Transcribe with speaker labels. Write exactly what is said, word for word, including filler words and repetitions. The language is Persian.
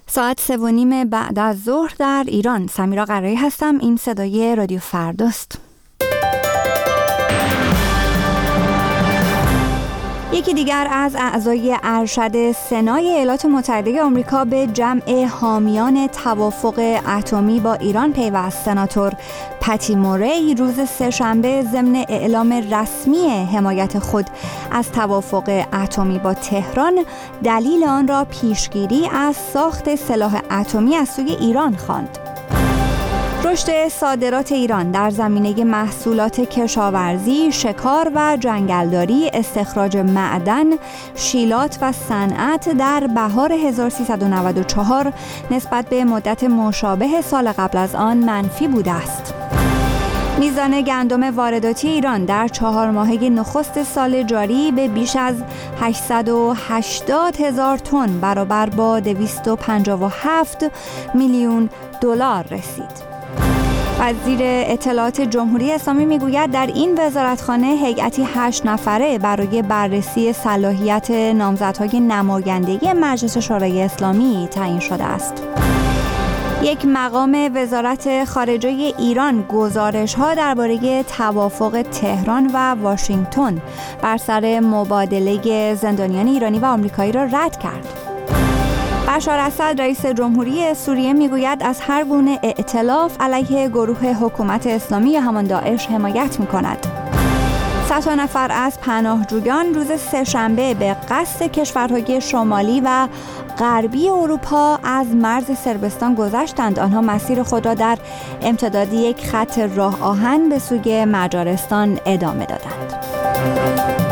Speaker 1: ساعت سه و نیم بعد از ظهر در ایران. سمیرا قرایی هستم. این صدای رادیو فرداست. یکی دیگر از اعضای ارشد سنای ایالات متحده آمریکا به جمع حامیان توافق اتمی با ایران پیوست. سناتور پتی موری روز سه‌شنبه ضمن اعلام رسمی حمایت خود از توافق اتمی با تهران دلیل آن را پیشگیری از ساخت سلاح اتمی از سوی ایران خواند. رشد صادرات ایران در زمینه محصولات کشاورزی، شکار و جنگلداری، استخراج معدن، شیلات و صنعت در بهار هزار و سیصد و نود و چهار نسبت به مدت مشابه سال قبل از آن منفی بوده است. میزان گندم وارداتی ایران در چهار ماهه نخست سال جاری به بیش از هشتصد و هشتاد هزار تن برابر با دویست و پنجاه و هفت میلیون دلار رسید. وزیر اطلاعات جمهوری اسلامی میگوید در این وزارتخانه هیئتی هشت نفره برای بررسی صلاحیت نامزدهای نمایندگی مجلس شورای اسلامی تعیین شده است. یک مقام وزارت خارجه ایران گزارش‌ها درباره توافق تهران و واشنگتن بر سر مبادله زندانیان ایرانی و آمریکایی را رد کرد. بشار اسد رئیس جمهوری سوریه میگوید از هر گونه ائتلاف علیه گروه حکومت اسلامی یا همان داعش حمایت میکند. صدها نفر از پناهجویان روز سه‌شنبه به قصد کشورهای شمالی و غربی اروپا از مرز صربستان گذشتند. آنها مسیر خود را در امتداد یک خط راه آهن به سوی مجارستان ادامه دادند.